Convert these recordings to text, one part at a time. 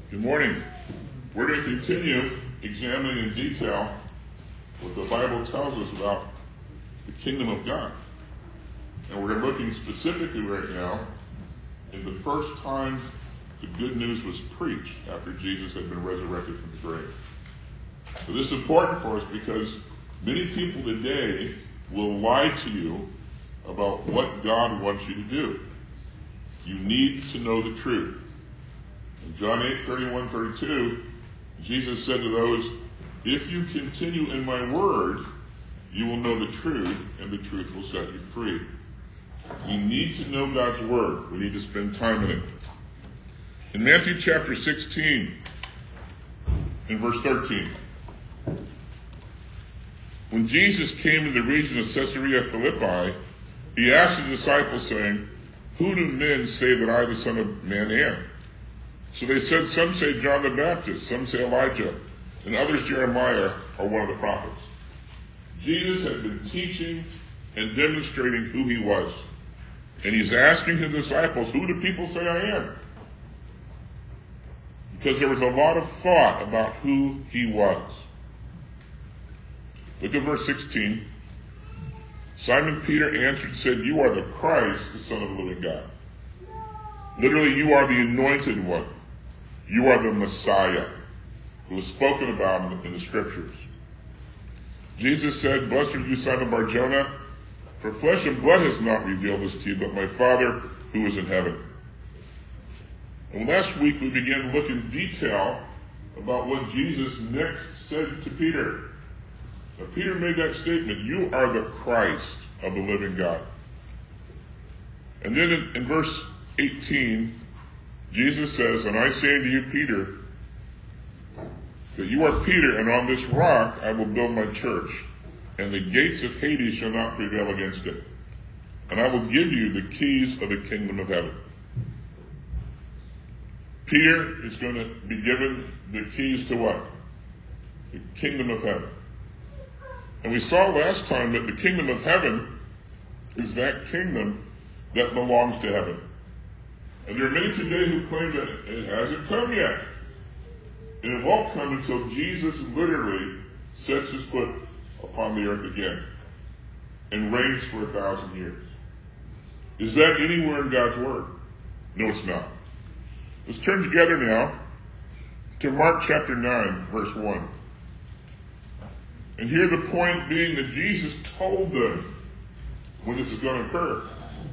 Good morning. We're going to continue examining in detail what the Bible tells us about the kingdom of God. And we're looking specifically right now in the first time the good news was preached after Jesus had been resurrected from the grave. So this is important for us because many people today will lie to you about what God wants you to do. You need to know the truth. In John 8:31-32, Jesus said to those, "If you continue in my word, you will know the truth, and the truth will set you free." We need to know God's word. We need to spend time in it. In Matthew chapter 16, in verse 13, when Jesus came to the region of Caesarea Philippi, he asked the disciples, saying, "Who do men say that I, the Son of Man, am?" So they said, "Some say John the Baptist, some say Elijah, and others Jeremiah or one of the prophets." Jesus had been teaching and demonstrating who he was. And he's asking his disciples, "Who do people say I am?" Because there was a lot of thought about who he was. Look at verse 16. Simon Peter answered and said, "You are the Christ, the Son of the living God." Literally, you are the anointed one. You are the Messiah who is spoken about in the scriptures. Jesus said, "Blessed are you, Simon Bar-Jonah, for flesh and blood has not revealed this to you, but my Father who is in heaven." And last week we began to look in detail about what Jesus next said to Peter. Now, Peter made that statement, "You are the Christ of the living God." And then in verse 18, Jesus says, "And I say to you, Peter, that you are Peter, and on this rock I will build my church, and the gates of Hades shall not prevail against it. And I will give you the keys of the kingdom of heaven." Peter is going to be given the keys to what? The kingdom of heaven. And we saw last time that the kingdom of heaven is that kingdom that belongs to heaven. And there are many today who claim that it hasn't come yet. And it won't come until Jesus literally sets his foot upon the earth again and reigns for 1,000 years. Is that anywhere in God's word? No, it's not. Let's turn together now to Mark chapter 9, verse 1. And here the point being that Jesus told them when this is going to occur.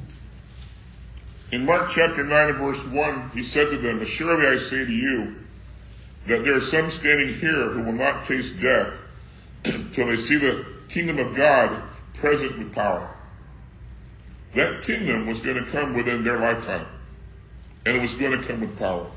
In Mark chapter 9 and verse 1, he said to them, "Surely I say to you, that there are some standing here who will not taste death till they see the kingdom of God present with power." That kingdom was going to come within their lifetime. And it was going to come with power.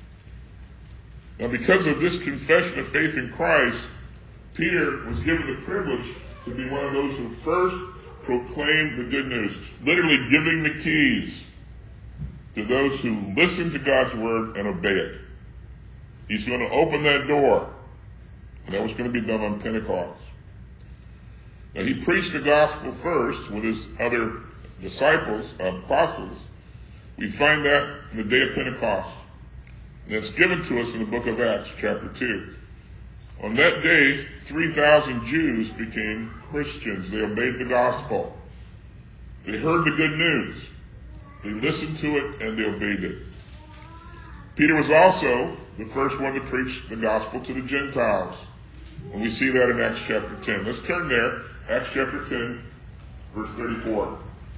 Now, because of this confession of faith in Christ, Peter was given the privilege to be one of those who first proclaimed the good news, literally giving the keys to those who listen to God's word and obey it. He's going to open that door, and that was going to be done on Pentecost. Now, he preached the gospel first with his other disciples, apostles. We find that in the day of Pentecost. And that's given to us in the book of Acts, chapter 2. On that day, 3,000 Jews became Christians. They obeyed the gospel. They heard the good news. They listened to it and they obeyed it. Peter was also the first one to preach the gospel to the Gentiles. And we see that in Acts chapter 10. Let's turn there. Acts chapter 10, verse 34.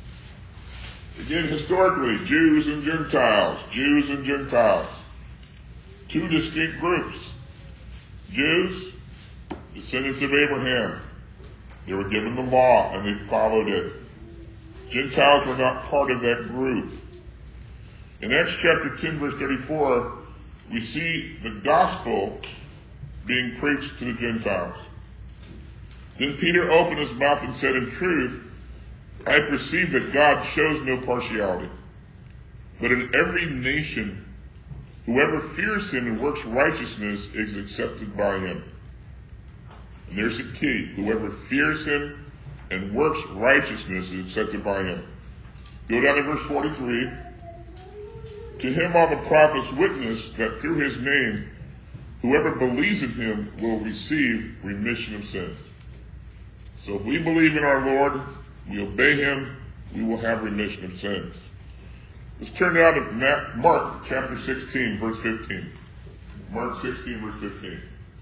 Again, historically, Jews and Gentiles. Jews and Gentiles. Two distinct groups. Jews, descendants of Abraham. They were given the law and they followed it. Gentiles were not part of that group. In Acts chapter 10, verse 34, we see the gospel being preached to the Gentiles. Then Peter opened his mouth and said, "In truth, I perceive that God shows no partiality, but in every nation, whoever fears him and works righteousness is accepted by him." And there's the key. Whoever fears him and works righteousness is accepted by him. Go down to verse 43. To him all the prophets witness that through his name, whoever believes in him will receive remission of sins. So if we believe in our Lord, we obey him, we will have remission of sins. Let's turn now to Mark chapter 16, verse 15. Mark 16, verse 15.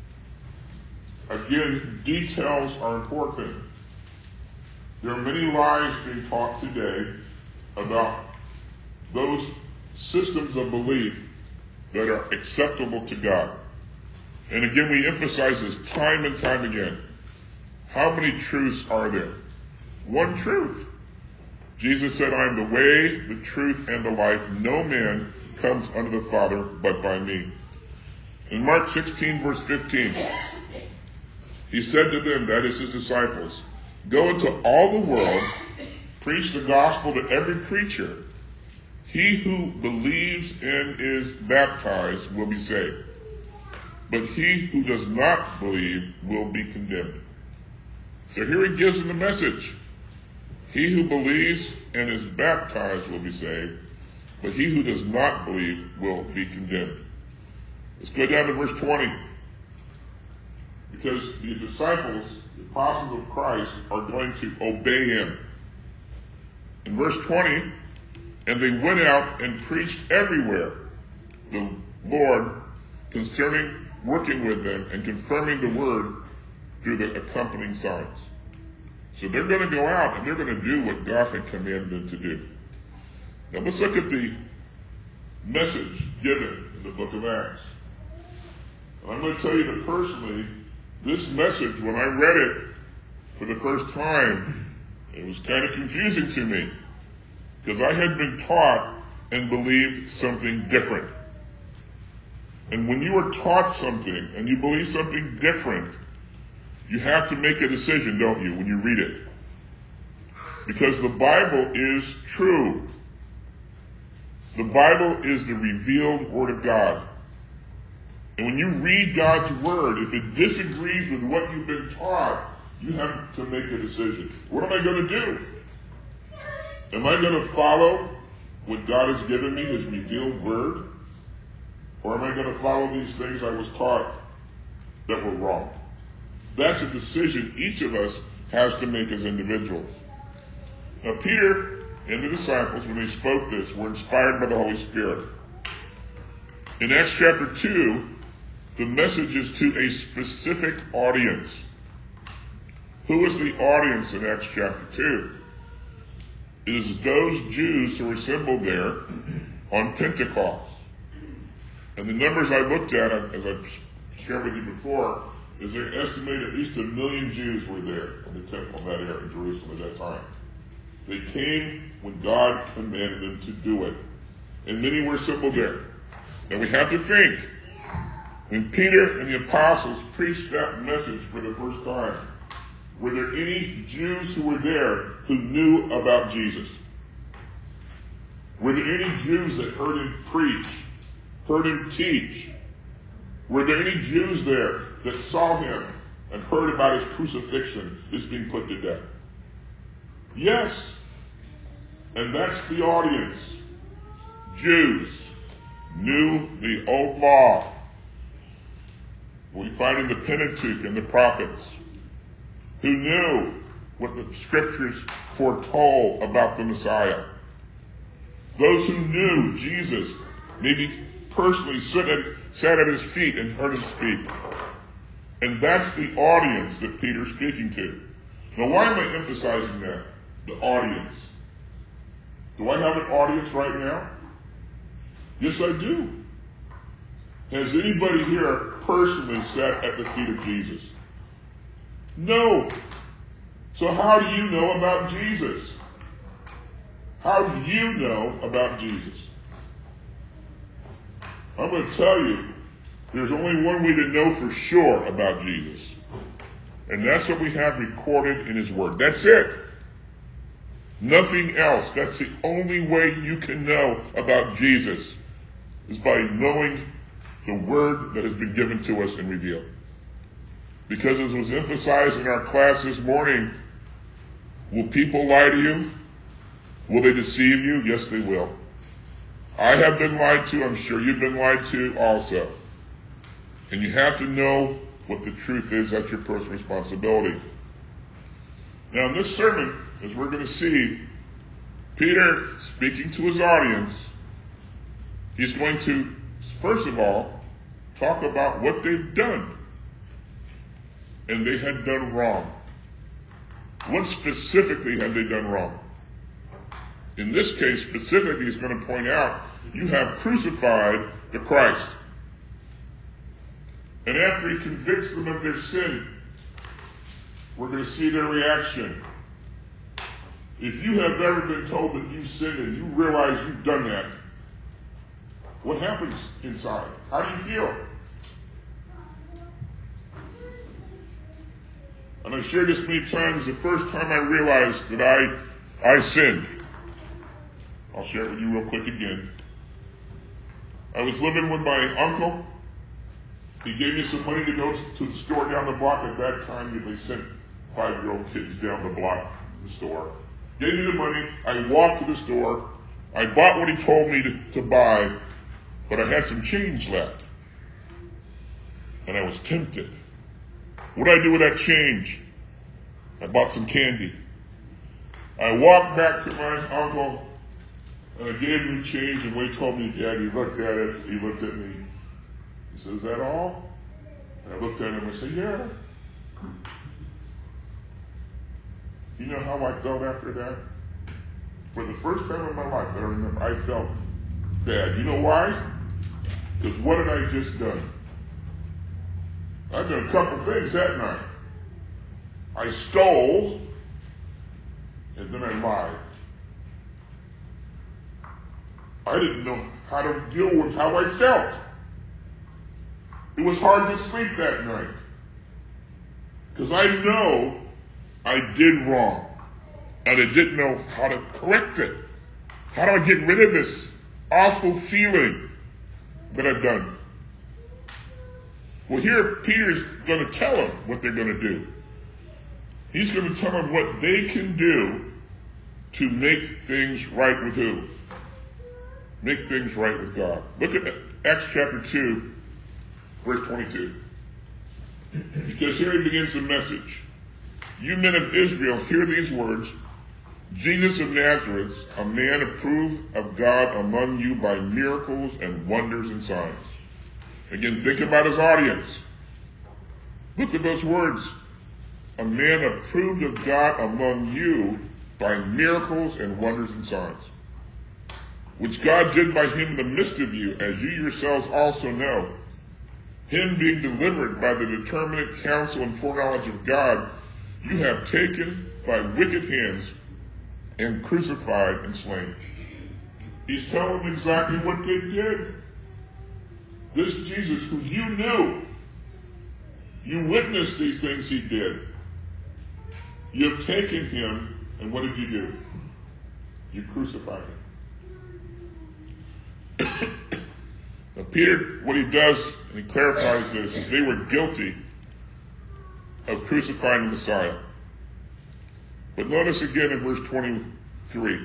Again, details are important. There are many lies being taught today about those systems of belief that are acceptable to God. And again, we emphasize this time and time again. How many truths are there? One truth. Jesus said, I am the way, the truth, and the life. No man comes unto the Father but by me. In Mark 16, verse 15, he said to them, that is his disciples, go into all the world, preach the gospel to every creature. He who believes and is baptized will be saved, but he who does not believe will be condemned. So here he gives them the message. He who believes and is baptized will be saved, but he who does not believe will be condemned. Let's go down to verse 20. Because the disciples, the apostles of Christ, are going to obey him. In verse 20, and they went out and preached everywhere the Lord concerning working with them and confirming the word through the accompanying signs. So they're going to go out and they're going to do what God had commanded them to do. Now let's look at the message given in the book of Acts. And I'm going to tell you that personally, this message, when I read it for the first time, it was kind of confusing to me because I had been taught and believed something different. And when you are taught something and you believe something different, you have to make a decision, don't you, when you read it? Because the Bible is true. The Bible is the revealed Word of God. And when you read God's Word, if it disagrees with what you've been taught, you have to make a decision. What am I going to do? Am I going to follow what God has given me, His revealed Word? Or am I going to follow these things I was taught that were wrong? That's a decision each of us has to make as individuals. Now, Peter and the disciples, when they spoke this, were inspired by the Holy Spirit. In Acts chapter 2, the message is to a specific audience. Who is the audience in Acts chapter 2? It is those Jews who were assembled there on Pentecost. And the numbers I looked at, as I've shared with you before, is they estimate at least 1 million Jews were there in the temple in that area in Jerusalem at that time. They came when God commanded them to do it. And many were assembled there. Now we have to think, when Peter and the apostles preached that message for the first time, were there any Jews who were there who knew about Jesus? Were there any Jews that heard him preach, heard him teach? Were there any Jews there that saw him and heard about his crucifixion, his being put to death? Yes. And that's the audience. Jews knew the old law. We find in the Pentateuch and the prophets, who knew what the scriptures foretold about the Messiah. Those who knew Jesus, maybe personally sat at his feet and heard him speak. And that's the audience that Peter's speaking to. Now, why am I emphasizing that? The audience. Do I have an audience right now? Yes, I do. Has anybody here personally sat at the feet of Jesus? No. So how do you know about Jesus? How do you know about Jesus? I'm going to tell you, there's only one way to know for sure about Jesus. And that's what we have recorded in His Word. That's it. Nothing else. That's the only way you can know about Jesus, is by knowing the Word that has been given to us and revealed. Because as was emphasized in our class this morning, will people lie to you? Will they deceive you? Yes, they will. I have been lied to. I'm sure you've been lied to also. And you have to know what the truth is. That's your personal responsibility. Now in this sermon, as we're going to see, Peter, speaking to his audience, he's going to, first of all, talk about what they've done. And they had done wrong. What specifically had they done wrong? In this case, specifically, he's going to point out, you have crucified the Christ. And after he convicts them of their sin, we're going to see their reaction. If you have ever been told that you sinned and you realize you've done that, what happens inside? How do you feel? And I've shared this many times. The first time I realized that I sinned, I'll share it with you real quick again. I was living with my uncle. He gave me some money to go to the store down the block. At that time, they sent 5-year-old kids down the block to the store. Gave me the money. I walked to the store. I bought what he told me to buy, but I had some change left. And I was tempted. What did I do with that change? I bought some candy. I walked back to my uncle, and I gave him the change, and when he told me, Dad, he looked at it, he looked at me. He said, is that all? And I looked at him and I said, yeah. You know how I felt after that? For the first time in my life that I remember, I felt bad. You know why? Because what had I just done? I've done a couple things that night. I stole, and then I lied. I didn't know how to deal with how I felt. It was hard to sleep that night. Because I know I did wrong. And I didn't know how to correct it. How do I get rid of this awful feeling that I've done? Well, here Peter's going to tell them what they're going to do. He's going to tell them what they can do to make things right with who? Make things right with God. Look at Acts chapter 2, verse 22. Because here he begins the message. You men of Israel, hear these words. Jesus of Nazareth, a man approved of God among you by miracles and wonders and signs. Again, think about his audience. Look at those words. A man approved of God among you by miracles and wonders and signs, which God did by him in the midst of you, as you yourselves also know. Him being delivered by the determinate counsel and foreknowledge of God, you have taken by wicked hands and crucified and slain. He's telling them exactly what they did. This Jesus who you knew, you witnessed these things he did. You have taken him, and what did you do? You crucified him. Now Peter, what he does, and he clarifies this, is they were guilty of crucifying the Messiah. But notice again in verse 23.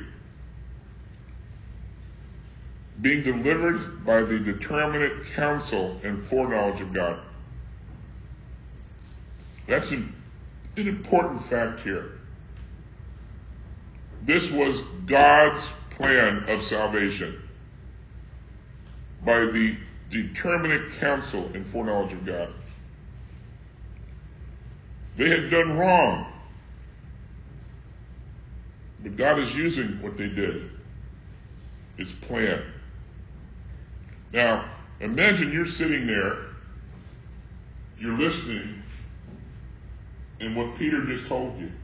Being delivered by the determinate counsel and foreknowledge of God. That's an important fact here. This was God's plan of salvation. By the determinate counsel and foreknowledge of God. They had done wrong. But God is using what they did. His plan. Now, imagine you're sitting there, you're listening, and what Peter just told you.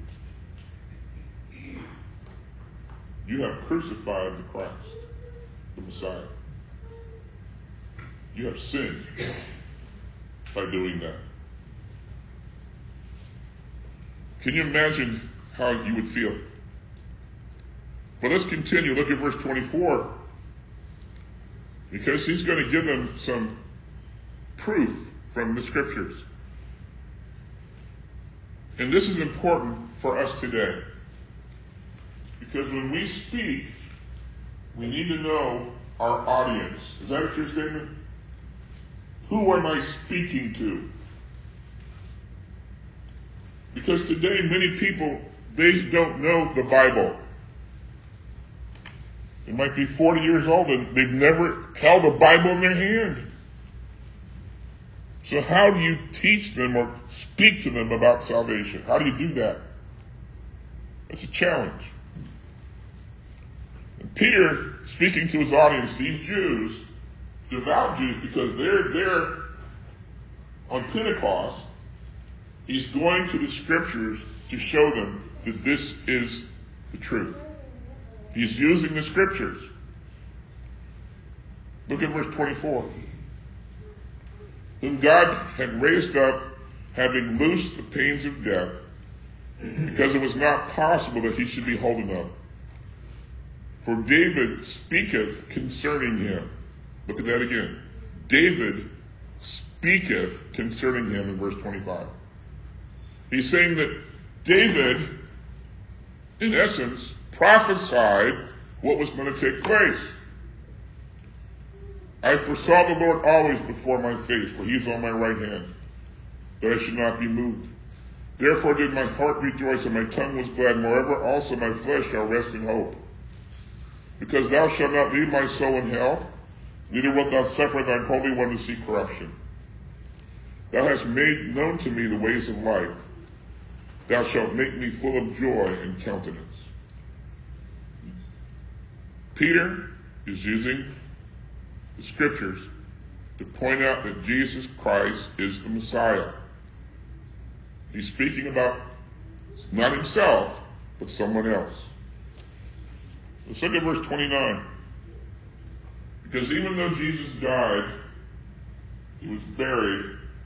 You have crucified the Christ, the Messiah. You have sinned by doing that. Can you imagine how you would feel? Well, let's continue. Look at verse 24. Because he's going to give them some proof from the scriptures. And this is important for us today. Because when we speak, we need to know our audience. Is that a true statement? Who am I speaking to? Because today many people, they don't know the Bible. They might be 40 years old and they've never held a Bible in their hand. So how do you teach them or speak to them about salvation? How do you do that? It's a challenge. And Peter, speaking to his audience, these Jews, devout Jews, because they're there on Pentecost, he's going to the scriptures to show them that this is the truth. He's using the scriptures. Look at verse 24. Whom God had raised up, having loosed the pains of death, because it was not possible that he should be holden up. For David speaketh concerning him. Look at that again. David speaketh concerning him in verse 25. He's saying that David, in essence, prophesied what was going to take place. I foresaw the Lord always before my face, for he is on my right hand, that I should not be moved. Therefore did my heart rejoice, and my tongue was glad. Moreover, also my flesh shall rest in hope. Because thou shalt not leave my soul in hell, neither wilt thou suffer thine Holy One to see corruption. Thou hast made known to me the ways of life. Thou shalt make me full of joy and countenance. Peter is using the scriptures to point out that Jesus Christ is the Messiah. He's speaking about not himself, but someone else. Let's look at verse 29. Because even though Jesus died, he was buried,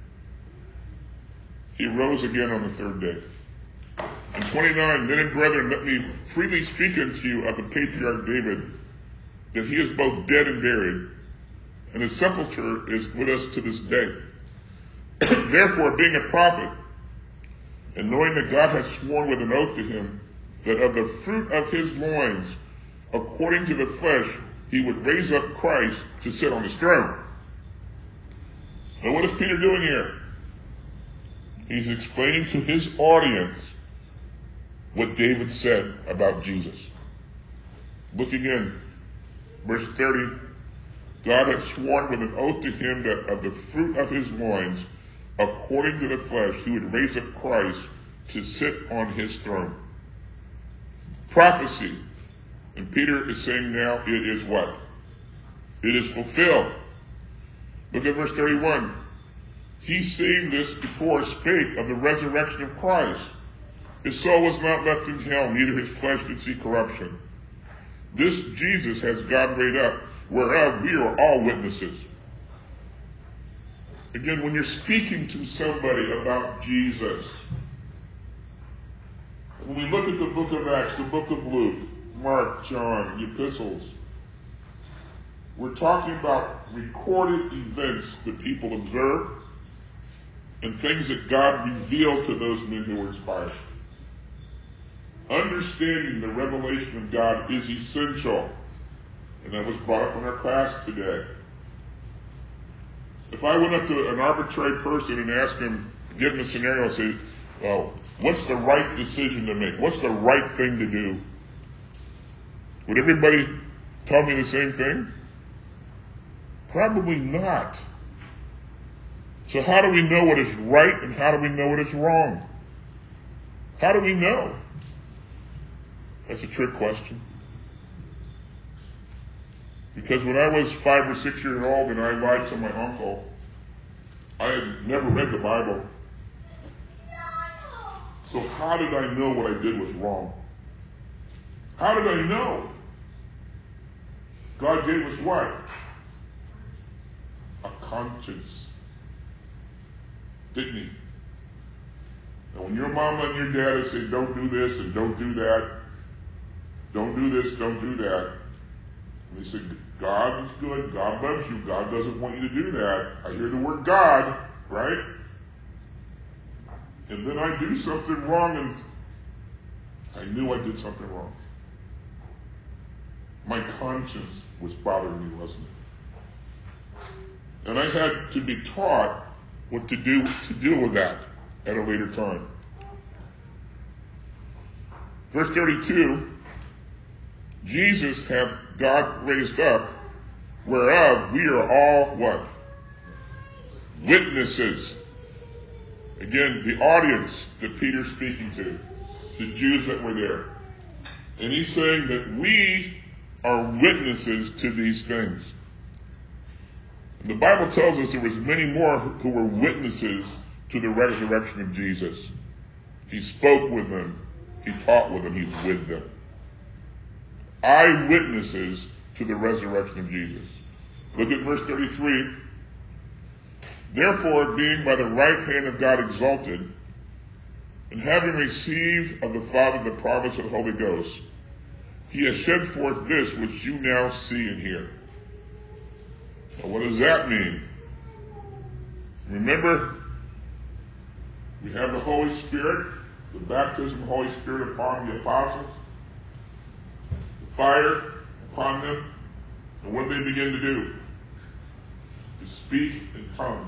he rose again on the third day. In 29, men and brethren, let me freely speak unto you of the patriarch David, that he is both dead and buried, and his sepulchre is with us to this day. Therefore, being a prophet, and knowing that God has sworn with an oath to him, that of the fruit of his loins, according to the flesh, he would raise up Christ to sit on his throne. Now what is Peter doing here? He's explaining to his audience what David said about Jesus. Look again, verse 30. God had sworn with an oath to him that of the fruit of his loins, according to the flesh, he would raise up Christ to sit on his throne. Prophecy. And Peter is saying now it is what? It is fulfilled. Look at verse 31. He saying this before spake of the resurrection of Christ. His soul was not left in hell, neither his flesh did see corruption. This Jesus has God raised up, whereof we are all witnesses. Again, when you're speaking to somebody about Jesus, when we look at the book of Acts, the book of Luke, Mark, John, the epistles, we're talking about recorded events that people observed and things that God revealed to those men who were inspired. Understanding the revelation of God is essential. And that was brought up in our class today. If I went up to an arbitrary person and asked him, give him a scenario and say, well, what's the right decision to make? What's the right thing to do? Would everybody tell me the same thing? Probably not. So how do we know what is right and how do we know what is wrong? How do we know? That's a trick question. Because when I was 5 or 6 years old and I lied to my uncle, I had never read the Bible. So how did I know what I did was wrong? How did I know? God gave us what? A conscience. Didn't he? And when your mama and your dad say, don't do this and don't do that, don't do this, don't do that, and they say, God is good, God loves you, God doesn't want you to do that. I hear the word God, right? And then I do something wrong and I knew I did something wrong. my conscience was bothering me, wasn't it? And I had to be taught what to do to deal with that at a later time. Verse 32, Jesus hath God raised up, whereof we are all what? Witnesses. Again, the audience that Peter's speaking to, the Jews that were there. And he's saying that we are witnesses to these things. And the Bible tells us there was many more who were witnesses to the resurrection of Jesus. He spoke with them. He taught with them. He's with them. Eyewitnesses to the resurrection of Jesus. Look at verse 33. Therefore, being by the right hand of God exalted, and having received of the Father the promise of the Holy Ghost, he has shed forth this which you now see and hear. Now, what does that mean? Remember, we have the Holy Spirit, the baptism of the Holy Spirit upon the apostles, the fire upon them, and what did they begin to do? To speak in tongues.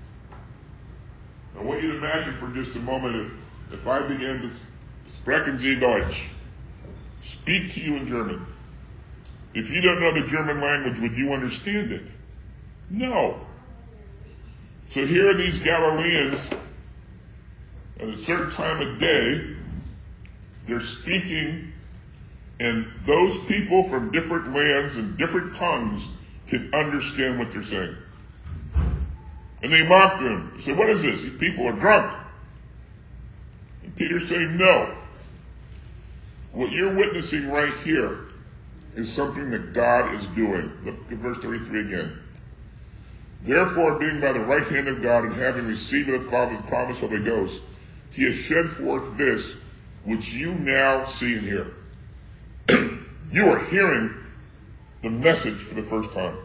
I want you to imagine for just a moment if I began to sprechen Sie Deutsch, speak to you in German. If you don't know the German language, would you understand it? No. So here are these Galileans, at a certain time of day, they're speaking, and those people from different lands and different tongues can understand what they're saying. And they mocked them. They said, what is this? These people are drunk. And Peter's saying, no. What you're witnessing right here is something that God is doing. Look at verse 33 again. Therefore, being by the right hand of God and having received of the Father the promise of the Ghost, he has shed forth this which you now see and hear. You are hearing the message for the first time.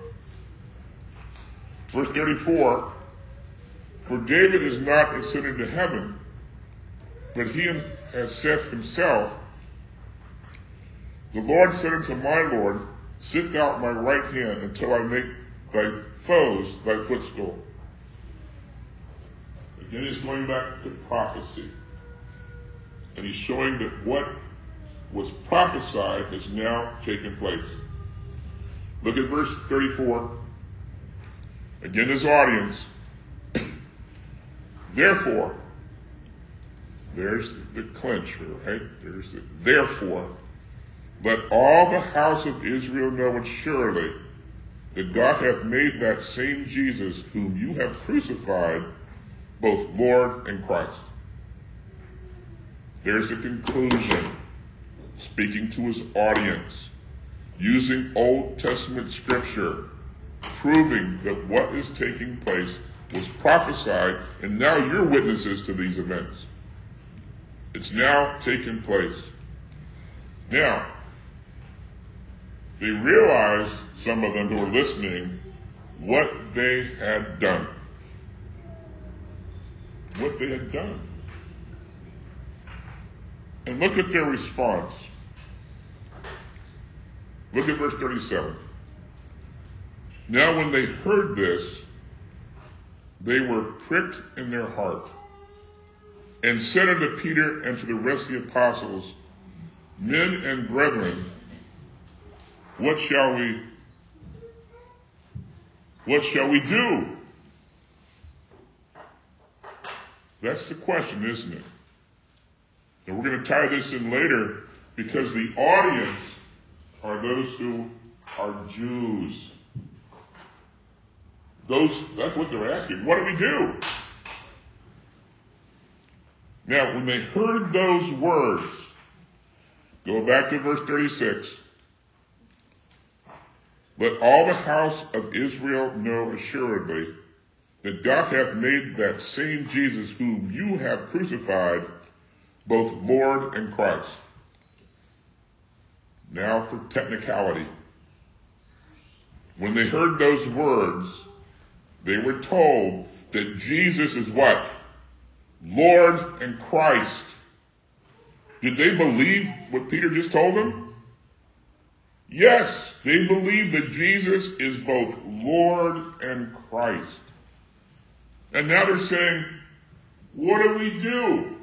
Verse 34, for David is not ascended to heaven, but he has said himself, the Lord said unto my Lord, sit thou at my right hand until I make thy foes thy footstool. Again, he's going back to prophecy. And he's showing that what was prophesied has now taken place. Look at verse 34. Again, his audience. Therefore, there's the clincher, right? There's the therefore. Let all the house of Israel know assuredly that God hath made that same Jesus whom you have crucified both Lord and Christ. There's the conclusion, speaking to his audience, using Old Testament scripture, proving that what is taking place was prophesied, and now you're witnesses to these events. It's now taken place. Now, they realized, some of them who were listening, what they had done. What they had done. And look at their response. Look at verse 37. Now when they heard this, they were pricked in their heart, and said unto Peter and to the rest of the apostles, men and brethren, what shall we do? That's the question, isn't it? And we're going to tie this in later, because the audience are those who are Jews. That's what they're asking. What do we do? Now, when they heard those words, go back to verse 36. Let all the house of Israel know assuredly that God hath made that same Jesus whom you have crucified both Lord and Christ. Now for technicality. When they heard those words, they were told that Jesus is what? Lord and Christ. Did they believe what Peter just told them? Yes, they believe that Jesus is both Lord and Christ. And now they're saying, what do we do?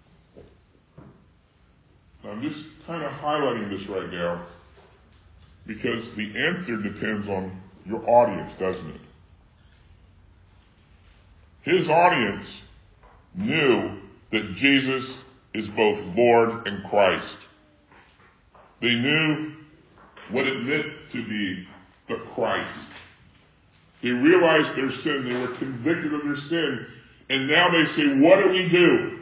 I'm just kind of highlighting this right now because the answer depends on your audience, doesn't it? His audience knew that Jesus is both Lord and Christ. They knew what it meant to be the Christ. They realized their sin. They were convicted of their sin. And now they say, what do we do?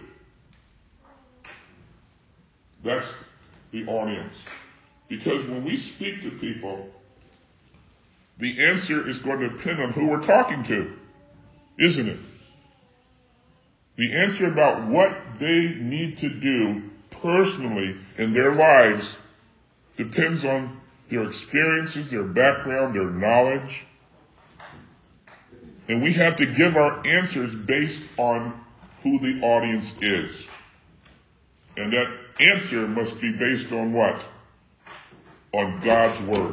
That's the audience. Because when we speak to people, the answer is going to depend on who we're talking to, isn't it? The answer about what they need to do personally in their lives depends on their experiences, their background, their knowledge. And we have to give our answers based on who the audience is. And that answer must be based on what? On God's Word.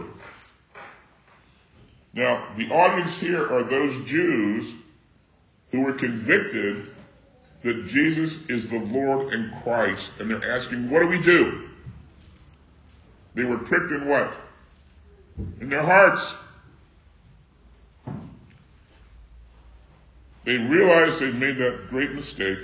Now, the audience here are those Jews who were convicted that Jesus is the Lord and Christ. And they're asking, what do we do? They were pricked in what? In their hearts. They realized they'd made that great mistake,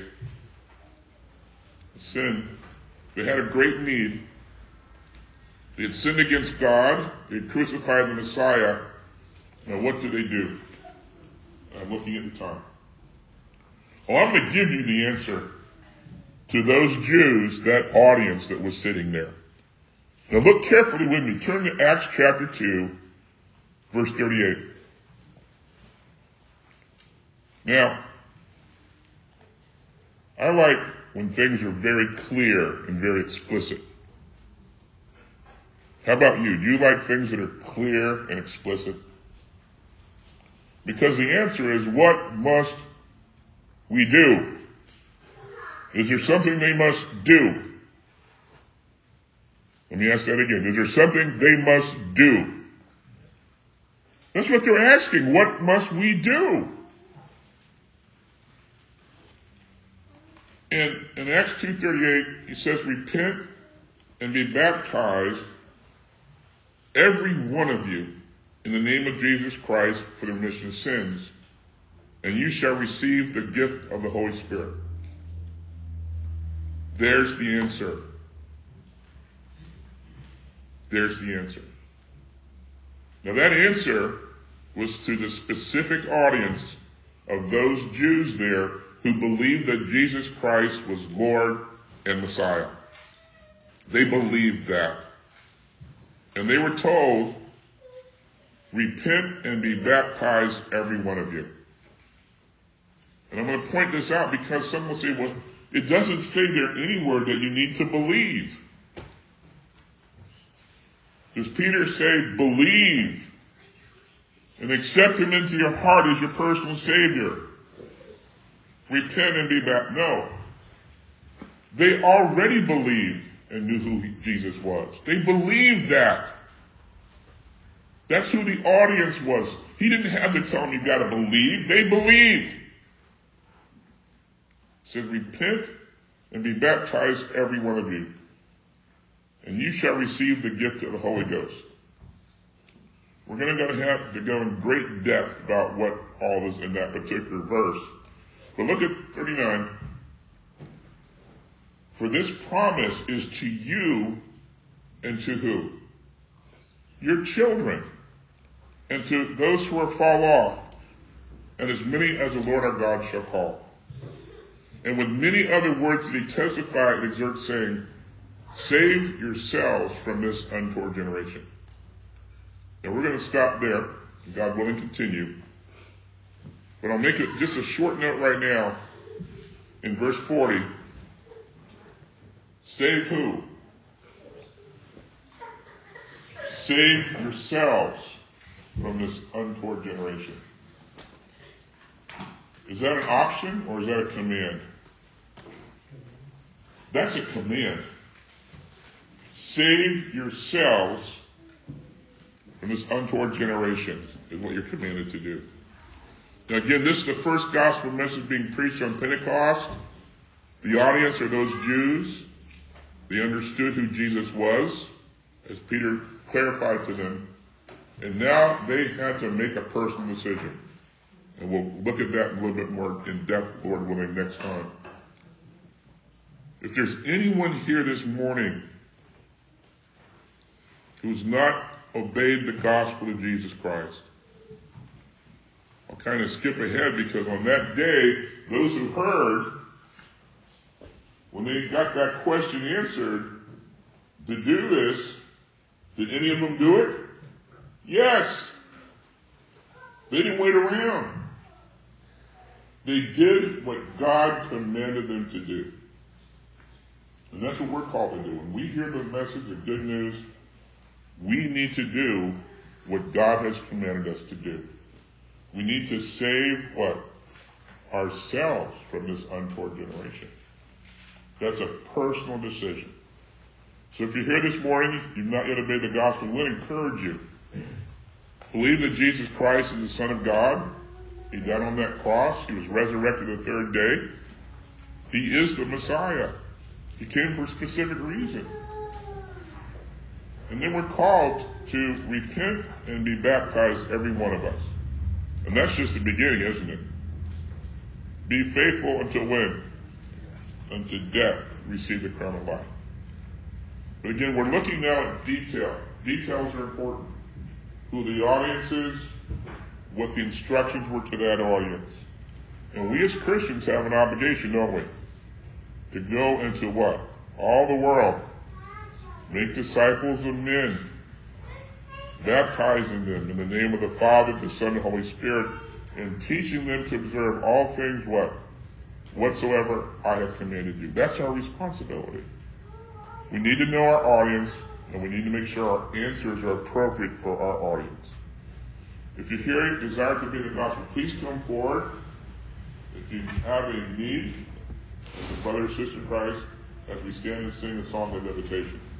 sin. They had a great need. They had sinned against God. They had crucified the Messiah. Now what do they do? I'm looking at the time. Well, I'm going to give you the answer to those Jews, that audience that was sitting there. Now look carefully with me. Turn to Acts chapter 2, verse 38. Now, I like when things are very clear and very explicit. How about you? Do you like things that are clear and explicit? Because the answer is, what must we do? Is there something they must do? Let me ask that again. Is there something they must do? That's what they're asking. What must we do? And in Acts 2:38, he says, repent and be baptized, every one of you, in the name of Jesus Christ for the remission of sins, and you shall receive the gift of the Holy Spirit. There's the answer. There's the answer. Now that answer was to the specific audience of those Jews there who believed that Jesus Christ was Lord and Messiah. They believed that. And they were told, repent and be baptized, every one of you. And I'm going to point this out because some will say, well, it doesn't say there anywhere that you need to believe. Does Peter say, believe and accept him into your heart as your personal Savior? Repent and be baptized. No. They already believed and knew who Jesus was. They believed that. That's who the audience was. He didn't have to tell them you got to believe. They believed. He said, repent and be baptized, every one of you, and you shall receive the gift of the Holy Ghost. We're going to have to go in great depth about what all is in that particular verse. But look at 39. For this promise is to you and to who? Your children. And to those who are far off, and as many as the Lord our God shall call. And with many other words did he testify and exhort, saying, save yourselves from this untoward generation. Now we're going to stop there. God willing, continue. But I'll make it just a short note right now. In verse 40, save who? Save yourselves from this untoward generation. Is that an option or is that a command? That's a command. Save yourselves from this untoward generation is what you're commanded to do. Now again, this is the first gospel message being preached on Pentecost. The audience are those Jews. They understood who Jesus was, as Peter clarified to them. And now they had to make a personal decision. And we'll look at that a little bit more in depth, Lord willing, next time. If there's anyone here this morning who's not obeyed the gospel of Jesus Christ, I'll kind of skip ahead, because on that day, those who heard, when they got that question answered, to do this, did any of them do it? Yes. They didn't wait around. They did what God commanded them to do. And that's what we're called to do. When we hear the message of good news, we need to do what God has commanded us to do. We need to save what? Ourselves from this untoward generation. That's a personal decision. So if you're here this morning, you've not yet obeyed the gospel, I would encourage you. Believe that Jesus Christ is the Son of God. He died on that cross. He was resurrected the third day. He is the Messiah. He came for a specific reason. And then we're called to repent and be baptized, every one of us. And that's just the beginning, isn't it? Be faithful until when? Unto death, receive the crown of life. But again, we're looking now at detail. Details are important. Who the audience is, what the instructions were to that audience. And we as Christians have an obligation, don't we? To go into what? All the world. Make disciples of men. Baptizing them in the name of the Father, the Son, and the Holy Spirit, and teaching them to observe all things what? Whatsoever I have commanded you. That's our responsibility. We need to know our audience, and we need to make sure our answers are appropriate for our audience. If you're here, desire to be in the gospel, please come forward. If you have a need, as a brother or sister in Christ, as we stand and sing a song of invitation.